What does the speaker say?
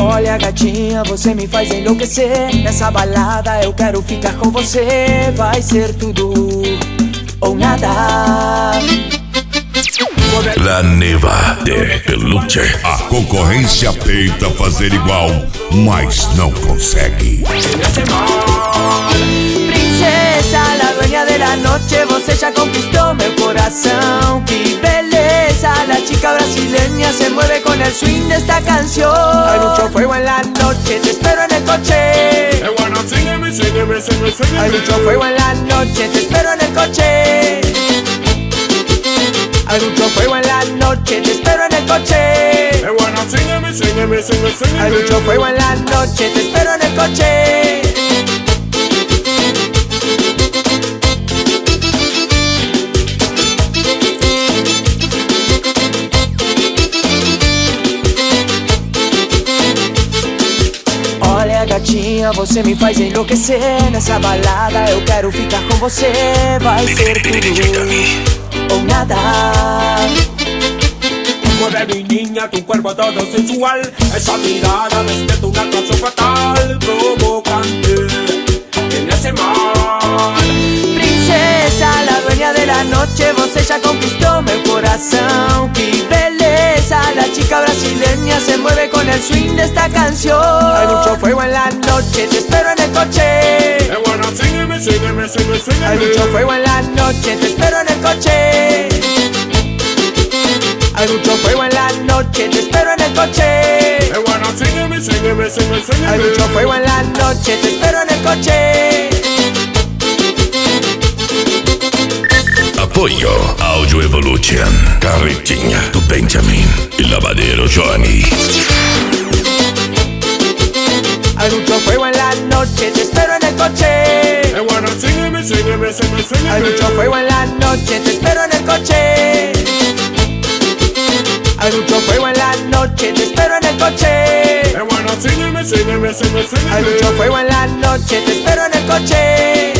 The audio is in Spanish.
Olha gatinha, você me faz enlouquecer. Nessa balada eu quero ficar com você. Vai ser tudo ou nada. La Neva de Peluche. A concorrência tenta fazer igual, mas não consegue. Princesa, la dueña de la noche, você já conquistou meu coração. Que beleza, la chica brasileña se mueve con el swing de esta canción. Hay mucho fuego en la noche, te espero en el coche. Hay mucho fuego en la noche, te espero en el coche. Hay mucho fuego en la noche, te espero en el coche. Hay mucho fuego en la noche, te espero en el coche. Olha gatinha, você me faz enlouquecer. Nessa balada eu quero ficar com você. Vai ser tudo o nada. Mueve mi niña, tu cuerpo todo sensual. Esa mirada despierta una atracción fatal, provocante en ese mar. Princesa, la dueña de la noche, você já conquistou meu coração. Que beleza, la chica brasileña se mueve con el swing de esta canción. Hay mucho fuego en la noche, te espero en el coche. Hay mucho fuego en la noche, te espero en el coche. Hay mucho fuego en la noche, te espero en el coche. Hay mucho fuego en la noche, te espero en el coche. Apoio Audio Evolution, Carretinha do Benjamin e Lavadeiro Johnny. Hay mucho fuego en la noche, te espero en el coche. Hay mucho fuego en la noche, te espero en el coche. Hay mucho fuego en la noche, te espero en el coche. Hay mucho fuego en la noche, te espero en el coche.